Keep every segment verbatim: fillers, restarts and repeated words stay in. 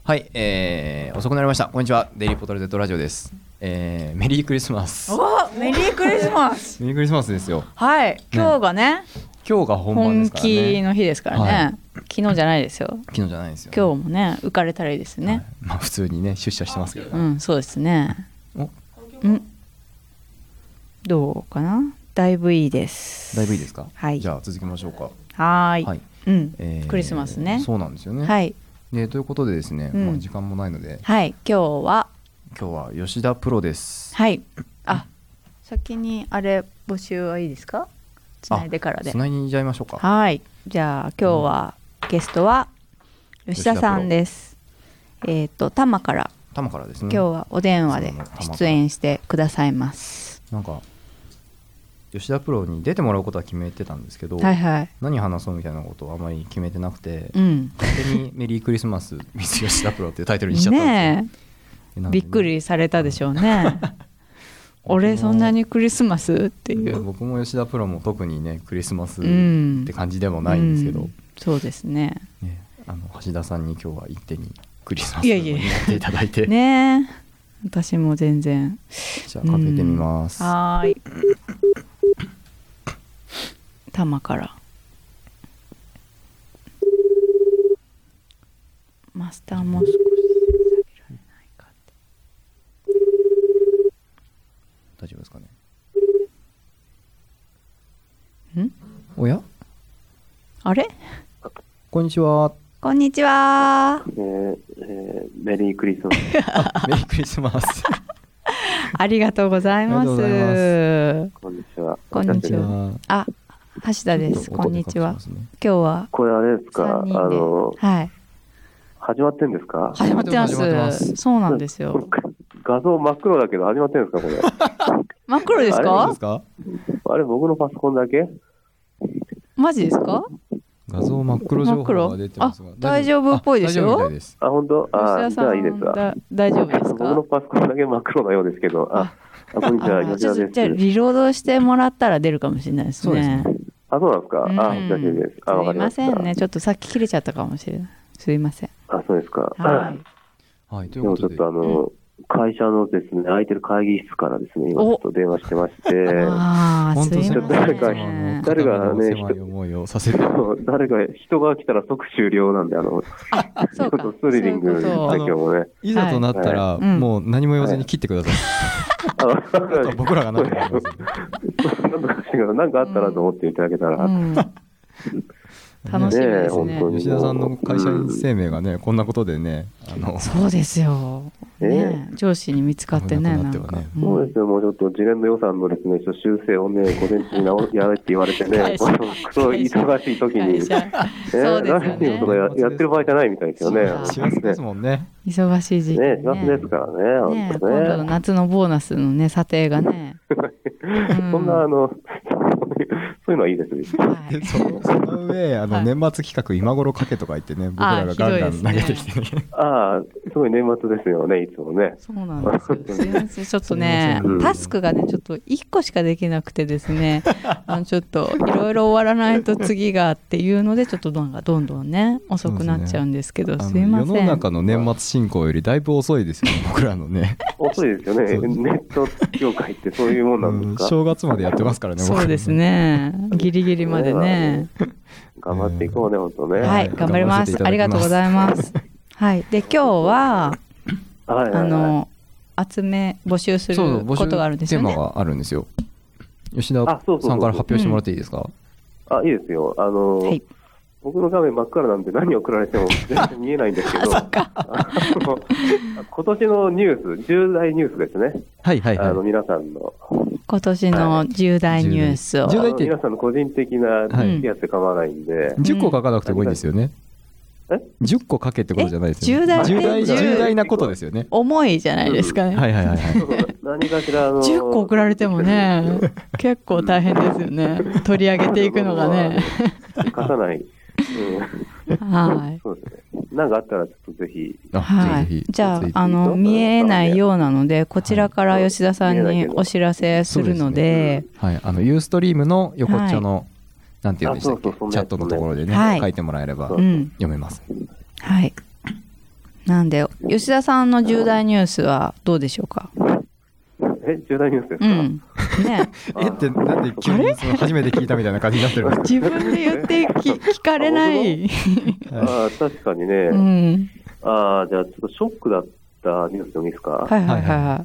はい、えー、遅くなりました。こんにちは。デイリーポータル Z ラジオです。えー、メリークリスマス。 お、メリークリスマス。 メリークリスマスですよ。 はい、今日がね、ね今日が本番ですからね。 本気の日ですからね。はい、昨日じゃないですよ。 昨日じゃないですよ、ね。 今日もね、浮かれたらいいですね。はい、 まあ普通にね出社してますけど、ね。 うん、そうですね。お、うん、どうかな。だいぶいいです。 だいぶいいですか。 はい。 じゃあ続きましょうか。 はい。はい、うん、 えー。 クリスマスね。 そうなんですよね。 はい。 でということでですね、 うん、 まあ、時間もないので、 はい、今日は今日は吉田プロです。 はい。あ、先にあれ募集はいいですか？つないでからで。 つないにじゃいましょうか。 はい。じゃあ今日は、うん、ゲストは吉田さんです。えっ、ー、と多摩から多摩からですね。 今日はお電話で出演してくださいます。 なんか吉田プロに出てもらうことは決めてたんですけど、 はいはい、 何話そうみたいなことをあまり決めてなくて、 うん、 勝手にメリークリスマス with 吉田プロっていうタイトルにしちゃったんですよ。 ね、びっくりされたでしょうね。俺そんなにクリスマスっていう。 僕も吉田プロも特にねクリスマスって感じでもないんですけど、うんうん、 そうです ね, ねあの橋田さんに今日は一手にクリスマスをやっていただいて、 いやいやね、私も全然。 じゃあかけてみます。 うん、はーい。多摩からマスターも少し下げられないかって。 大丈夫ですかね。ん？ おや？ あれ？ こんにちは。 こんにちは。 えーえー、メリークリスマス。 メリークリスマス。 ありがとうございます。 ありがとうございます。 こんにちは。 こんにちは。あ、橋田です。こんにちは。今日はこれあれですか、あの、 はい。 始まってんですか？ 始まってます。そうなんですよ。 画像真っ黒だけど始まってんですかこれ？ 真っ黒ですか？ あれ僕のパソコンだけ？ マジですか？ 画像真っ黒情報が出てますが、 大丈夫っぽいでしょ？ あ、本当？あ、じゃあいいですわ。 大丈夫ですか？ 僕のパソコンだけ真っ黒なようですけど、あ、あ、こんにちは、吉田です。 じゃあリロードしてもらったら出るかもしれないですね。 あ、そうなんですか。あ、久しぶりです。あ、わかりました。 すいませんね、ちょっとさっき切れちゃったかもしれない。すいません。 あ、そうですか。 はい。 はい、ということで。でもちょっとあの、会社のですね、空いてる会議室からですね、今ちょっと電話してまして、 ああ、すいません。 誰か、誰がね、誰か人が来たら即終了なんで、あの、ちょっとスリリングです今日もね。 いざとなったら、もう何も言わずに切ってください。僕らが何とかします。 何とかしてから何かあったらと思っていただけたら。 楽しみですね。 吉田さんの会社員生命がね、こんなことでね、あのそうですよ。ね、上司に見つかってね、なんか。 そうですよ、もうちょっと次年度予算のですね、修正をね、午前中にやれって言われてね、クソ忙しい時に、 そうですよね。 とかやってる場合じゃないみたいですよね。 幸せですもんね。 忙しい時期ね。幸せですからね。 ね、今度の夏のボーナスのね、査定がね。 そんなあの。そういうのはいいですね。 その上、あの年末企画今頃かけとか言ってね、僕らがガンガン投げてきてね。 ああ、すごい年末ですよね、いつもね。 そうなんですよ。すいません、ちょっとね、タスクがね、ちょっといっこしかできなくてですね、あのちょっといろいろ終わらないと次がっていうので、ちょっとどんどんどんね、遅くなっちゃうんですけど、すいません。 世の中の年末進行よりだいぶ遅いですよね、僕らのね。 遅いですよね。ネット業界ってそういうもんなんですか？ 正月までやってますからね。 そうですね。ギリギリまでね。 頑張っていこうね、本当ね。 はい、頑張ります。ありがとうございます。はい、で今日はあの集め募集することがあるんですよね。 テーマがあるんですよ。吉田さんから発表してもらっていいですか？ あ、いいですよ。あの僕の画面真っ暗なんで何送られても全然見えないんですけど、今年のニュース、重大ニュースですね。 はいはいはい。 あの皆さんの今年の重大ニュースを、 はい、皆さんの個人的なやつで構わないんで、はい、 じゅっこ書かなくてもいいんですよね。 えじゅっこ書けってことじゃないですよね。 重大重大重大なことですよね。 重いじゃないですかね。 はいはいはいはい。 何かしらあのじゅっこ送られてもね、結構大変ですよね。取り上げていくのがね。 書かない。 うん、はい。 そうですね。なんかあったらちょっとぜひ。 はい。じゃああの見えないようなので、こちらから吉田さんにお知らせするので、 はい。あのユーストリームの横っちょのなんていうんでしたっけ、チャットのところでね書いてもらえれば読めます。 はい。 なんで吉田さんの重大ニュースはどうでしょうか。 え、重大ニュースですか。 うんね、 えってなんで急にその初めて聞いたみたいな感じになってるんですか。 自分で言って聞かれない。 ああ、確かにね。うん、ああ、じゃあちょっとショックだったニュースでもいいですか。 はいはいはい。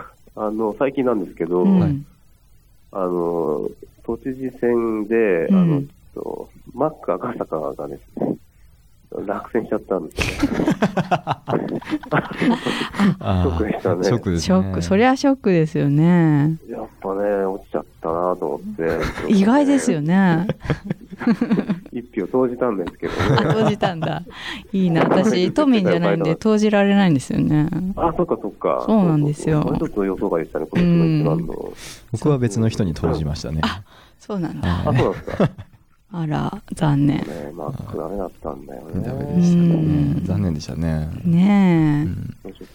あの最近なんですけど、うん、あの都知事選で、うん、あのとマック赤坂がですね落選しちゃったんですよね。ショックでしたね。 ショックですね。 ショック、そりゃショックですよね。 やっぱね、落ちちゃったなと思って。 意外ですよね。 一票投じたんですけどね。 投じたんだ。いいな、私都民じゃないんで投じられないんですよね。 あ、そっかそっか。 そうなんですよ。 そうそうそう、ちょっと予想外でしたね。この人の一番の。 僕は別の人に投じましたね。 あ、そうなんだ。 あ、そうなんですか。 あら、残念。 ね、マックダメだったんだよね。 ダメでしたね。残念でしたね。 ねえ。 うん、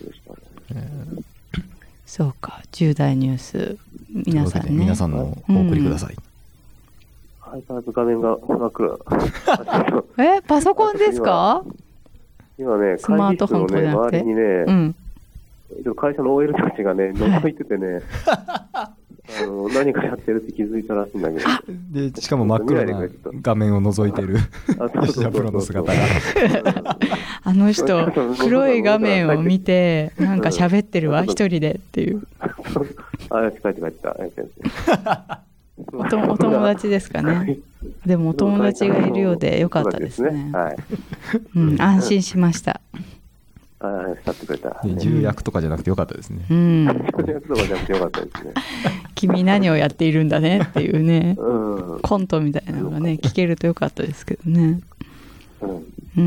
そうか、重大ニュース、皆さんね。 皆さんのお送りください。 相変わらず画面が真っ暗。 え、パソコンですか？ 今ね、 スマートフォンとじゃなくて、 周りにね、うん、会社の オーエル たちがね、覗いててね。あの何かやってるって気づいたらしいんだけど、 でしかも真っ黒な画面を覗いてる吉田プロの姿があの人黒い画面を見てなんか喋ってるわ一人でっていう。 あ、帰って帰った。 おとお友達ですかね。でもお友達がいるようでよかったですね。 はい、 うん、安心しました。 ああ、去ってくれた。 重役とかじゃなくてよかったですね。 うん。 重役とかじゃなくてよかったですね。 君何をやっているんだねっていうね、 うん、 コントみたいなのがね聞けるとよかったですけどね。 うん。 うん、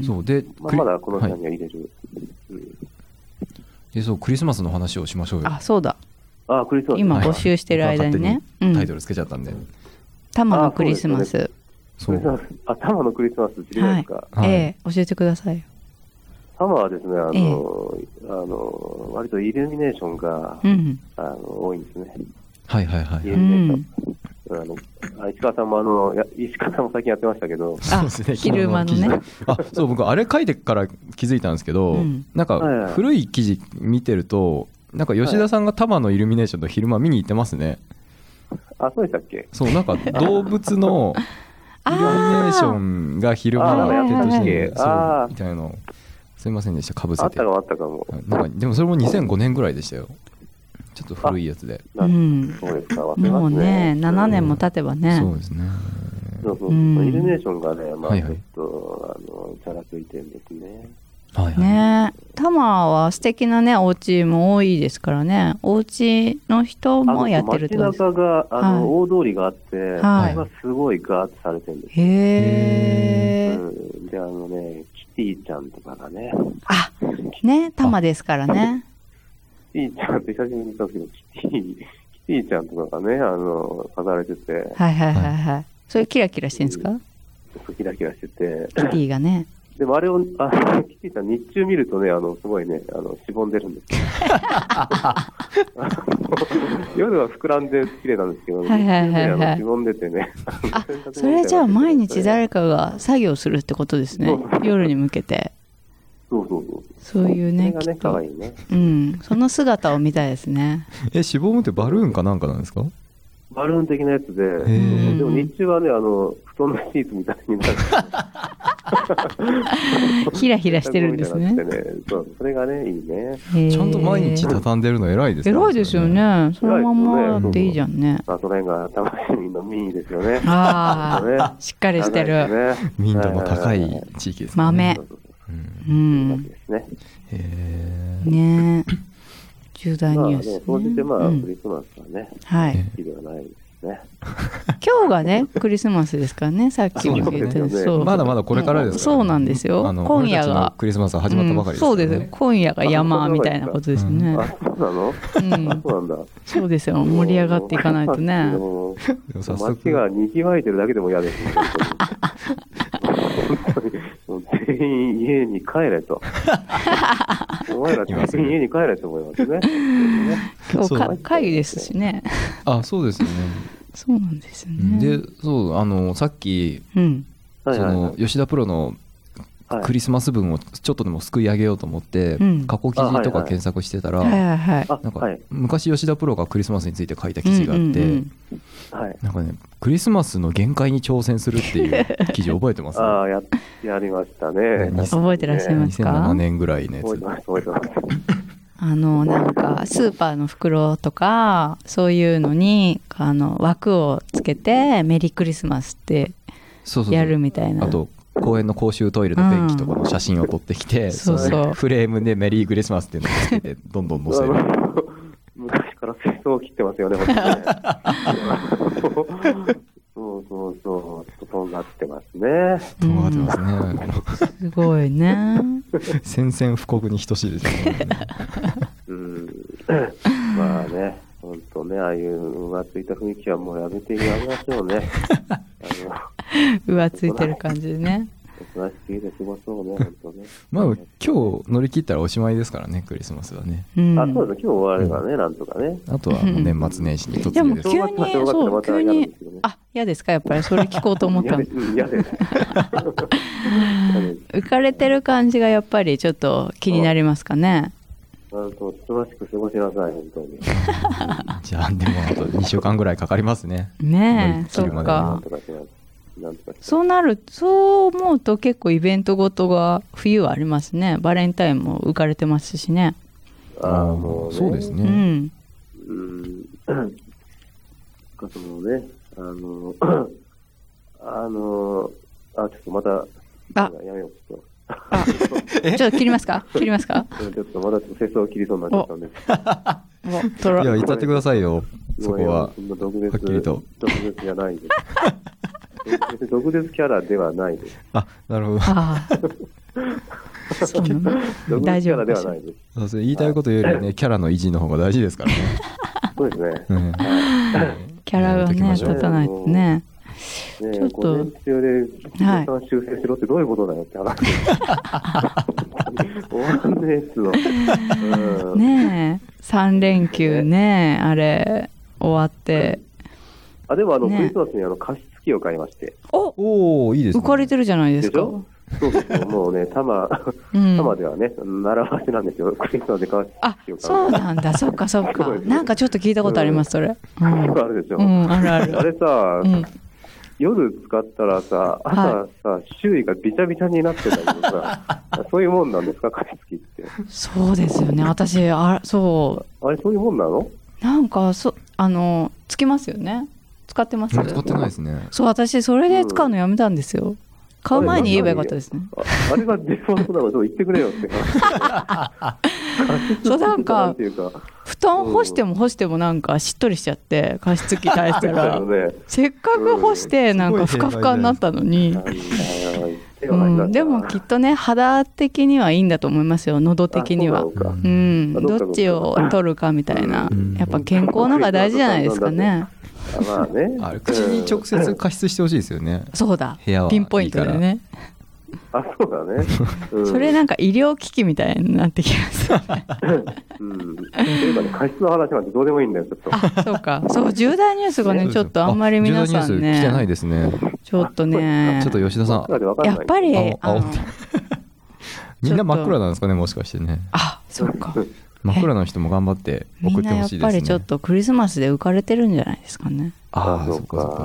そうで、まあ、まだこの時間には入れる。はい、うん、 で、そうクリスマスの話をしましょうよ。 あ、そうだ。 あ、クリスマス。 今募集してる間にね。 にタイトルつけちゃったんで。 タマのクリスマス。 そう。あ、タマのクリスマス知りないですか。 はい、ええ、教えてください。 タマはですね、あの、ええ、あの割とイルミネーションが、うん、あの多いんですね。 はいはいはい。 イルミネーション。あの石川さんもあのや石川さんも最近やってましたけど、 あ、昼間のね。 あ、そう、僕あれ書いてから気づいたんですけど、うん、なんか古い記事見てると、なんか吉田さんが多摩のイルミネーションと昼間見に行ってますね。 あ、そうでしたっけ。 そう、なんか動物のイルミネーションが昼間やってるとして、そうみたいなの。すみませんでした、かぶせて。 あったかもあったかも。 なんかでもそれもにせんごねんぐらいでしたよ。ちょっと古いやつで。 うん、 そうですか。 もうね、ななねんも経てばね。 そうですね。 そうそう、イルミネーションがね、まあちょっとあのチャラついてるんですね。 はいはい、 ね、多摩は素敵なねお家も多いですからね。お家の人もやってるってことですか。 街中があの、はい、大通りがあって、はい、それがすごいガーッとされてるんです。 へえ、 うん。で、あのね、キティちゃんとかがね。 あ、ね、多摩ですからね。 キティちゃんって写真見たけど、キティ、キティちゃんとかがね、あの飾られてて。 はいはいはいはい。それキラキラしてるんですか。 うん、キラキラしてて。 キティがね。 でもあれを、あ、キティちゃん日中見るとね、あの、すごいね、あの、しぼんでるんですよ。夜は膨らんで綺麗なんですけど、はいはいはいはい、しぼんでてね。 あ、それじゃあ毎日誰かが作業するってことですね。夜に向けて。 そうそうそう。 そういうね、 きっと。ね、 うん、その姿を見たいですね。 え、しぼむってバルーンかなんかなんですか？ バルーン的なやつで、でも日中はね、あの、布団のシーツみたいになる。 ひらひらしてるんですね。 そう、それがね、いいね。 ちゃんと毎日畳んでるの偉いですね。 偉いですよね。そのままでいいじゃんね。 あ、それが魂の民ですよね。 ああ、しっかりしてる。 民度の高い地域ですね。 豆。うん。 ね。 ね。重大ニュース、ね。 まあ、ね、当日まあ、うん、クリスマスはね、 はい。 日ではないですね。 今日がね、クリスマスですからね、さっきも言ってた、 そう、まだまだこれからですから、ね。 そうなんですよ。今夜がクリスマスは始まったばかりです、ね、 うん。そうです。今夜が山みたいなことですね。 あ、そうなの？うん。そうなんだ。 そうですよ。盛り上がっていかないとね。 街が賑わいてるだけでも嫌ですね。全員家に帰れと。お前ら全員家に帰れと思いますね。 今日か会議ですしね。 あ、そうですよね。 そうなんですよね。 で、そう、あのさっき、うん、その吉田プロのクリスマス分をちょっとでもすくい上げようと思って、うん、過去記事とか検索してたら、なんか昔吉田プロがクリスマスについて書いた記事があって、うんうんうん、なんかねクリスマスの限界に挑戦するっていう記事覚えてます？ ああ や, やりましたね。 覚えてらっしゃいますか？ にせんななねんぐらいのやつ。 覚えてます覚えてます。 あのなんかスーパーの袋とかそういうのにあの枠をつけてメリークリスマスってやるみたいな。 そうそうそう、あと公園の公衆トイレの便器とかの写真を撮ってきて、うん、そうそうフレームでメリークリスマスっていうのをつけてどんどん載せる。 昔から世相を切ってますよね本当にね。そうそうそう、とんがってますね。 とんがってますね。 すごいね。 宣戦布告に等しいですね。 うん、まあね、本当ね、ああいう浮ついた雰囲気はもうやめてやめましょうね。 浮ついてる感じでね。 おとなしく家で過ごそうね、本当ね。 まあ今日乗り切ったらおしまいですからね、クリスマスはね。 うん、あ、そうですね、今日終わればね、うん、なんとかね。 あとは年末年始に突入です。 でも急にそう急にあ嫌ですか、やっぱりそれ聞こうと思ったの。 嫌です。 浮かれてる感じがやっぱりちょっと気になりますかね。 なんとおとなしく過ごしなさい本当に。 じゃあでもあとにしゅうかんぐらいかかりますね。 ねえ、そっか。そうなるそう思うと結構イベントごとが冬はありますね。バレンタインも浮かれてますしね。 ああもう、ね、 そうですね。 うん。 うん。かそのねあのあのあちょっとまたあやめようちょっと。 あちょっと切りますか切りますか。 ちょっとまだちょっと世相を切りそうになっちゃったんです。 いや言っちゃってくださいよ。そこははっきりと。 毒舌じゃないです。毒舌キャラではないです。 あ、なるほど。 あそうなの。 毒舌キャラではないです。 そう言いたいことよりねキャラの維持の方が大事ですからね。 そうですね。 うん、 キャラがね立たないとね。 ね、ちょっと午前中でさん修正しろってどういうことだよって話。終わんねえっつの。ねえ、さん連休ね、あれ終わって。 あでもあの、ね、クリスマスにあの加湿器を買いまして。 おおいいですね。 浮かれてるじゃないですか。 そうですよ。もうね、多摩、多摩ではね、習わしなんですよ。クリスマスで加湿器を買う。 あ、そうなんだ。そっかそっか。なんかちょっと聞いたことありますそれ。うん、 あるでしょ。 うん、あるある。 あれさ。うん夜使ったらさ、朝さ、はい、周囲がびちゃびちゃになってたけどさ、そういうもんなんですか、加湿器って。 そうですよね、私、あそう。 あれ、そういうもんなの？なんか、そあの、つきますよね。使ってます？ 使ってないですね。 そう、私、それで使うのやめたんですよ。うん、買う前に言えばよかったですね。 あ, あれがデフォルトなの、言ってくれよってそうなんか布団干しても干してもなんかしっとりしちゃって加湿器対したら、ね、せっかく干してなんかふかふかになったのに、うん、でもきっとね肌的にはいいんだと思いますよ、喉的には。う、うん、どっちを取るかみたいな、やっぱ健康のが大事じゃないですかね。 まあね、 あれ口に直接加湿してほしいですよね。 そうだ、ピンポイントでね。 あ、そうだね、 うん、それなんか医療機器みたいになってきますよね。 うん、というかね、加湿の話なんてどうでもいいんだよ、ちょっと。 あ、そうか、そう重大ニュースがね、ちょっとあんまり皆さんね、 重大ニュース来てないですね。 ちょっとね、 ちょっと吉田さん、 やっぱりあのみんな真っ暗なんですかね、もしかしてね。 あ、そうか。 真っ暗な人も頑張って送ってほしいですね。みんなやっぱりちょっとクリスマスで浮かれてるんじゃないですかね。 ああ、そうかそうか。 うん。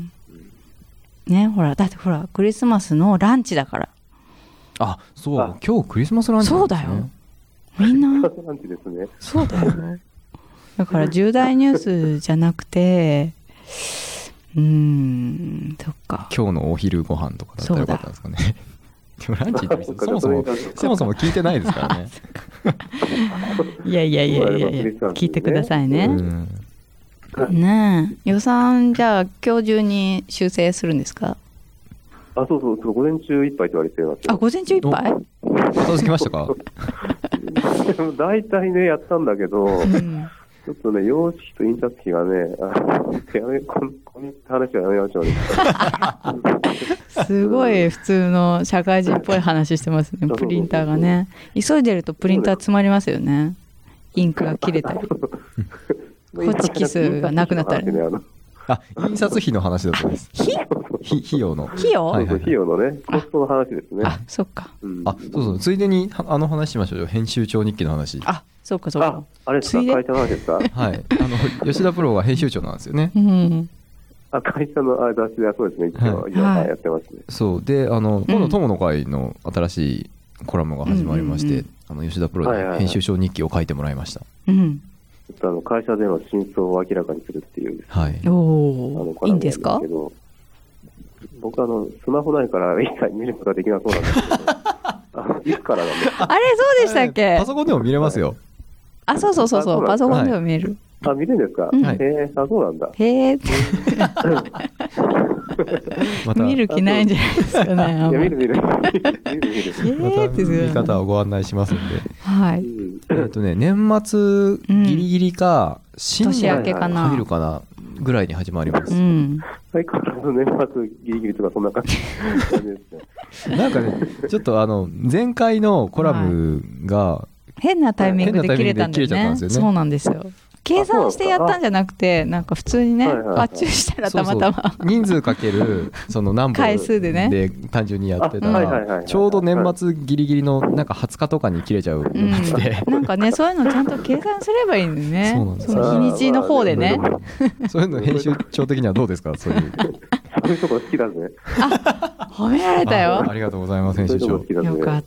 ね、ほら、だってほら、クリスマスのランチだから。 あ、そう、今日クリスマスランチなんですね。 そうだよ。みんな。 ランチですね。 そうだよ。だから重大ニュースじゃなくて、うーん、そっか。 今日のお昼ご飯とかだったらよかったんですかね。でもランチってそもそもそもそも聞いてないですからね。 いやいやいやいやいや、聞いてくださいね。うんねえ、予算じゃあ今日中に修正するんですか？ あ、そうそう、午前中いっぱいって言われてます。 あ、午前中いっぱい？ 片付きましたか？ 大体ね、やったんだけど、うん、ちょっとね、用紙と印刷費がね、あやめこのこの話はやめましょうね。 すごい普通の社会人っぽい話してますね、プリンターがね。急いでるとプリンター詰まりますよね。インクが切れたり。ホチキスがなくなったり、ね。 あ、印刷費の話だと思います。費費用の。 費用、 はいはいはい、費用のね、コストの話ですね。 あ、そっか。 うん、あ、そうそう、ついでにあの話しましょうよ。編集長日記の話。 あ、そうかそうか。 あ、あれですか、会社の話ですか。はい。 あの吉田プロは編集長なんですよね。 うん。 あ、会社のあ雑誌ではそうですね。一応、はい、やってますね。 そうで、あの今度友の会の新しいコラムが始まりまして、うんうんうん、あの吉田プロで編集長日記を書いてもらいました。 はいはいはい、うん。 あの会社での真相を明らかにするっていう、 はい、 おー、いいんですか。 僕あのスマホないから一切見ることができなそうなんですけどあいつからなんですか。 あれそうでしたっけ。 パソコンでも見れますよ。 あ、そうそうそうそう、パソコンでも見える。 あ、見れるんですか。 うん、 へえ、あ、そうなんだ。 へえまた見る気ないんじゃないですかね。 いや、見る見る見る見る。 また見方をご案内しますんで。 はい。 えっとね、年末ギリギリか、 新年明けかな、 入るかなぐらいに始まります。 相変わらず年末ギリギリとかそんな感じですね。 なんかね、ちょっとあの前回のコラムが変なタイミングで切れたんだよね。そうなんですよ。計算してやったんじゃなくて、なんか普通にね、発注したらたまたま人数かけるその何本回数でね、 で単純にやってたらちょうど年末ギリギリのなんかはつかとかに切れちゃうのがあって、 なんかね、そういうのちゃんと計算すればいいのね。そうなんです。その日にちの方でね。 そういうの編集長的にはどうですか。そういうそういうところ好きだね。 あ、褒められたよ。 ありがとうございます編集長。 よかった。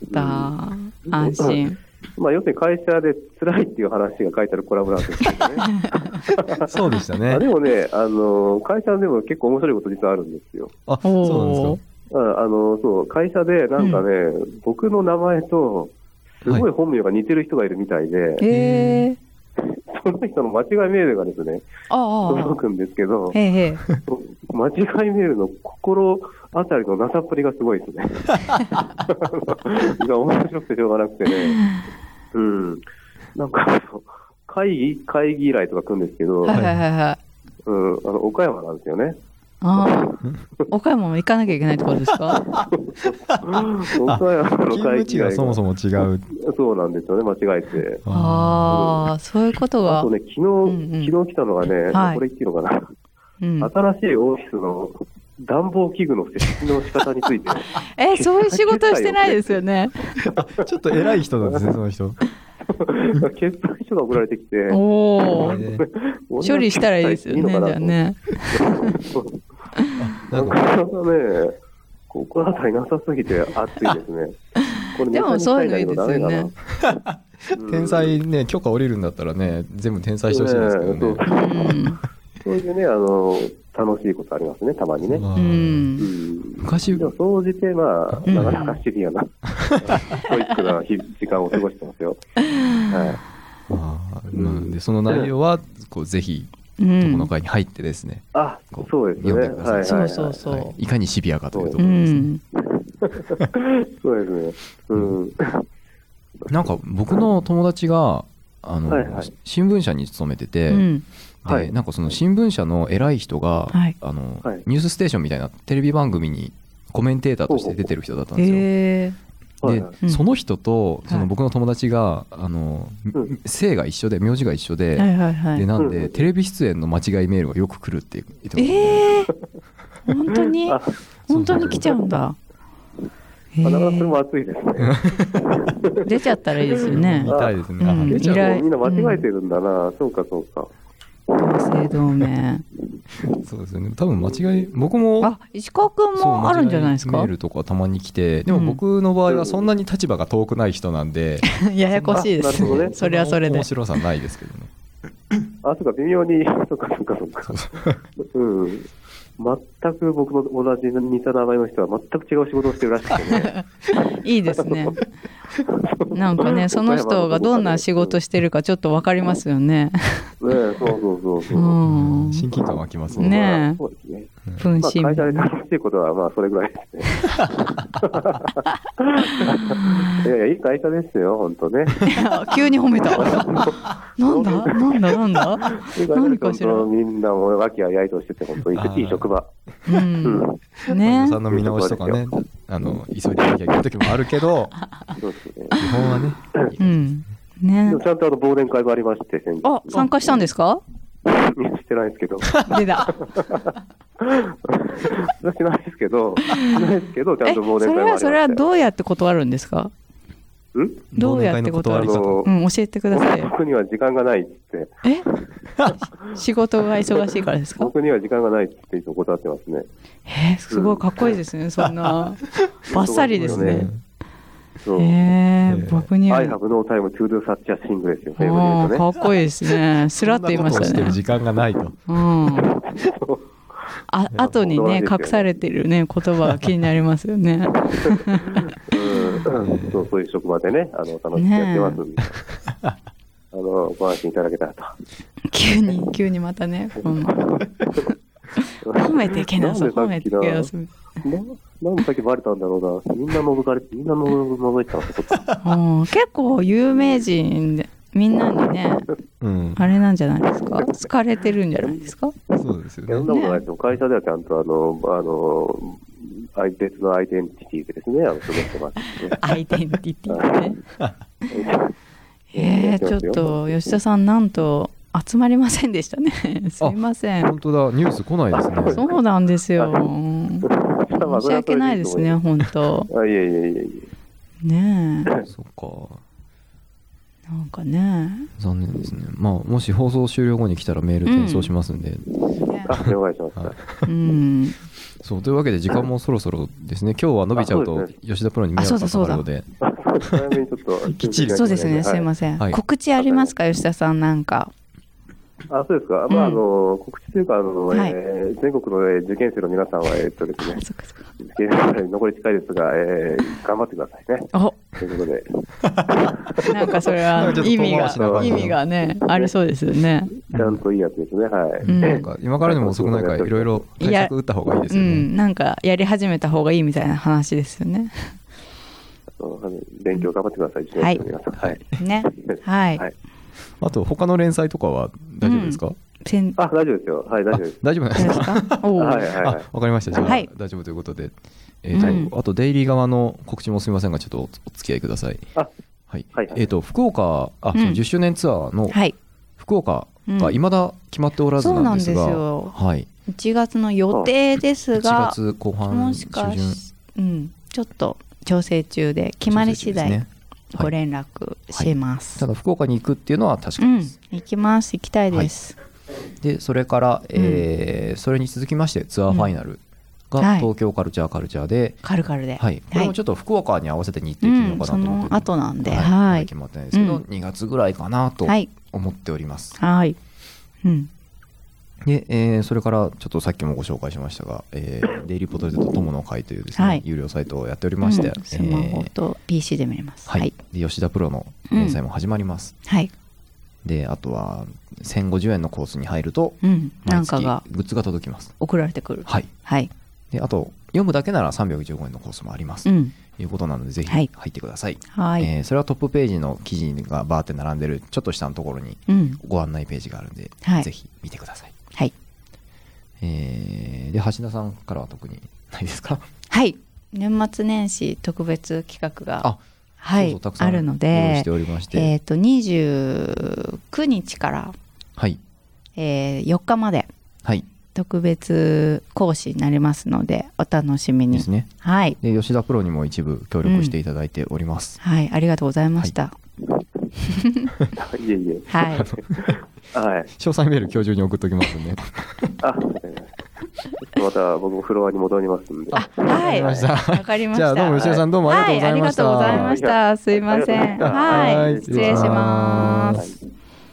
安心。 まあ、要するに会社で辛いっていう話が書いてあるコラムなんですけどね。 そうでしたね。 あでもね、あの会社でも結構面白いこと実はあるんですよ。 あ、そうなんですか。 ああのそう会社でなんかね、うん、僕の名前とすごい本名が似てる人がいるみたいで、はい、 へその人の間違いメールがですね、届くんですけど、 へへ間違いメールの心あたりのなさっぷりがすごいですね。面白くてしょうがなくてね。うん。なんか、会議、会議依頼とか来るんですけど、 はいはいはい、 うん、あの、岡山なんですよね。 ああ、岡山も行かなきゃいけないってことですか。 岡山の会議依頼がそもそも違う。 そうなんですよね、間違えて。 ああ、うん、そういうことが。 あとね、昨日、うんうん、昨日来たのがね、はい、これ言っていいのかな。うん、新しいオフィスの暖房器具の設置の仕方についてえ、そういう仕事してないですよね。 ちょっと偉い人なんですね、その人。 決済書が送られてきて、 おお、処理したらいいですよね、じゃあね。 なかなかね、心当たりなさすぎて熱いですね。 これでもそういうのいいですよね。 天才ね、許可下りるんだったらね、全部天才してほしいですけどね。 そういうね、あの楽しいことありますね、たまにね。 うん、 昔でも総じて、まあ、なかなかシビアな、ストイックな時間を過ごしてますよ。はい、 あなんでその内容はこうぜひ友の会に入ってですね、 あ、そうですね、はい、 そうそうそう、 いかにシビアかというところですね。 そうですね。うん。 なんか僕の友達があの、はいはい、新聞社に勤めてて、うん、で、はい、なんかその新聞社の偉い人が、はい、あのはい、ニュースステーションみたいなテレビ番組にコメンテーターとして出てる人だったんですよ。へー。で、はい、その人とその僕の友達があの、はい、姓が一緒で名字が一緒で、はいはいはい、でなんでテレビ出演の間違いメールがよく来るって言ってましたね。 えー、本当に本当に来ちゃうんだ。 なかなかそれも熱いですね。 出ちゃったらいいですよね。 見たいですね。 うん、出ちゃうみんな間違えてるんだな、うん、そうかそうか。 同姓同名。 そうですよね。多分間違い、僕もあ、石川君もあるんじゃないですか。 メールとかたまに来て、でも僕の場合はそんなに立場が遠くない人なんで、 うん、ややこしいですね。ね、それはそれで。 面白さないですけどね。 あ、そうか、微妙に、そうかそうかそうか。うん。全く僕の同じ似た名前の人は全く違う仕事をしてるらしくてね。 いいですね。なんかね、その人がどんな仕事してるかちょっと分かりますよね。 ね、そうそうそうそう。 うん、親近感湧きますね。 ね、 そうですね。 分身。 まあ、会社で楽しいことはまあそれぐらいですね。いやいや、いい会社ですよ、本当ね。 急に褒めた。なんだなんだなんだ。何かしら。 みんなも和気あいあいとしてて本当にいい職場。 うん。 ね。さんの見直しとかね、あの急いでやらなきゃいけない時もあるけど、基本はね。 うん。ね。 ちゃんとあの忘年会がありまして、 あ、参加したんですか？ いや、してないですけど。 出た。 してないですけど、してないですけど、ちゃんと忘年会もありましたよ。 それは、それはどうやって断るんですか？ んどうやって断るか、うん、教えてください。 僕には時間がないって。 え仕事が忙しいからですか？ 僕には時間がないっていつも断ってますね。 えー、すごいかっこいいですね、うん、そんなバッサリですね。 そう。 えー、僕には I have no time to do such a thing ですよ、ね、 かっこいいですね。スラッと言いましたね。 してる時間がないと。 うん。あ、後にね、隠されてるね、言葉が気になりますよね。 うん、そう、そういう職場でね、あの、楽しくやってますんで、あの、ご安心いただけたらと。 急に、急にまたね、うん、褒めていけなそう、褒めていけなそう。 なんでさっきバレたんだろうな。みんな覗かれて、みんな覗いてたの結構有名人で、みんなにね、うん、あれなんじゃないですか？好かれてるんじゃないですか？ そうですよね。 そんなことないですよ。会社ではちゃんと、あの、あの、別のアイデンティティでですね、あの、過ごしてます、ね。 アイデンティティね。えー、ちょっと、吉田さん、なんと、集まりませんでしたね。すいません。 本当だ、ニュース来ないですね。 そうなんですよ。申し訳ないですね、本当。 あ、いえいえいえいえ。ねえ。そっか。 なんかね。 残念ですね。まあ、もし放送終了後に来たらメール転送しますんで。 あ、お願いします。 うん。 そうというわけで時間もそろそろですね。今日は伸びちゃうと吉田プロに迷惑がかかるので。 きっちり。そうですね。すいません。告知ありますか、吉田さん、なんか。 あ、そうですか。まあ、あの、告知というか、あの、え全国の受験生の皆さんは、えっとですね、残り近いですが、え頑張ってくださいね。 おということで。 なんかそれは意味が、意味がね、ありそうですよね。 ちゃんといいやつですね。はい。 なんか今からでも遅くないから、いろいろ対策打った方がいいですよね。うん、 なんかやり始めた方がいいみたいな話ですよね。 勉強頑張ってください。 はい。はい。ね。はい。 あと他の連載とかは大丈夫ですか？ あ、大丈夫ですよ。はい、大丈夫です。 大丈夫ですか？ はいはいはい。 わかりました。じゃあ大丈夫ということで、えっとあとデイリー側の告知もすみませんがちょっとお付き合いください。 あ、 はい。えっと福岡、あ、じゅっしゅうねんツアーの福岡が未だ決まっておらずなんですが、はい。 いちがつの予定ですが、いちがつこう半中旬、うん、ちょっと調整中で決まり次第。ご連絡します、 はいはい、ただ福岡に行くっていうのは確かです、 うん、行きます行きたいです、 はい、でそれから、えーうん、それに続きましてツアーファイナルが東京カルチャーカルチャーで、 カルカルで、 はい、これもちょっと福岡に合わせて日程決めようかなと思って、うん、 その後なんで、 はいはい、決まってないですけど、うん、にがつぐらいかなと思っております、 はい、うん、 で、えー、それからちょっとさっきもご紹介しましたが、えー、デイリーポトレトと友の会というですね、はい、有料サイトをやっておりまして、うん、 スマホと ピーシー で見れます、 はい、で吉田プロの連載も始まります、 うん、はい、 であとはせんごじゅうえんのコースに入ると、 うん、なんかがグッズが届きます、 送られてくる、 はい、 はい、 であと読むだけならさんびゃくじゅうごえんのコースもあります、うん、ということなのでぜひ入ってください、 はい、 えー、それはトップページの記事がバーって並んでるちょっと下のところにご案内ページがあるんで、うん、ぜひ見てください、 はい、 えー、で橋田さんからは特にないですか？ はい、年末年始特別企画があ、 はい、 そうそうたくさんあるので、 しておりまして、 えーとにじゅうくにちから、 はい、 えー、よっかまで、 はい、 特別講師になりますのでお楽しみにですね、 はい、 で吉田プロにも一部協力していただいております、 うん、はい、ありがとうございました、 はい、いえいえ、 はいはい、 詳細メール今日中に送っときますんであ、また僕もフロアに戻りますんで、 あ、はい、わかりました。 じゃあどうも吉田さんどうもありがとうございました、 はい、ありがとうございました。すいません、はい、失礼します。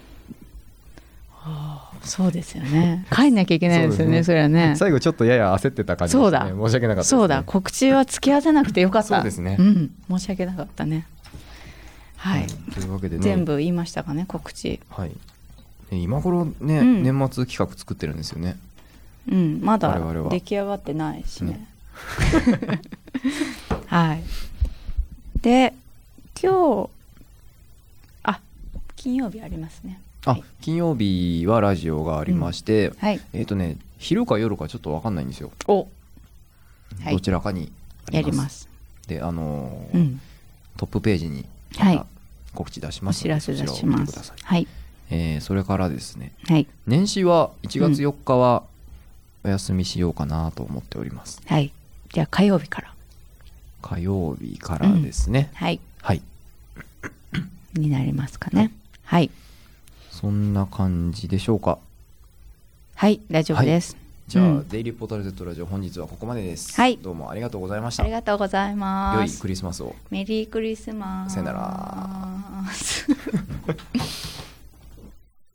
そうですよね。帰んなきゃいけないですよね。それはね。 最後ちょっとやや焦ってた感じですね。 そうだ。 申し訳なかったですね。 そうだ。告知は付き合わせなくてよかった。 そうですね。 うん。申し訳なかったね。はい。 というわけでね。 全部言いましたかね、告知。 はい。今頃ね、年末企画作ってるんですよね。 うん。まだ出来上がってないしね。はい。で、今日あ、金曜日ありますね。 あ、はい、金曜日はラジオがありまして、 うんはい、 えっ、ー、とね昼か夜かちょっと分かんないんですよ。 お、はい、 どちらかにあります。 やります。 であのーうん、トップページに告知出しますので、 はい、お知らせ出します。はい。 えー、それからですね、 はい、 年始はいちがつよっかはお休みしようかなと思っております、 うん、はい。じゃあ火曜日から火曜日からですね、 うん、はいはいになりますかね。はい、 そんな感じでしょうか。 はい、大丈夫です、はい。 じゃあ、うん、デイリーポータル Z ラジオ本日はここまでです、 はい、 どうもありがとうございました。 ありがとうございます。 良いクリスマスを。 メリークリスマス。 さよなら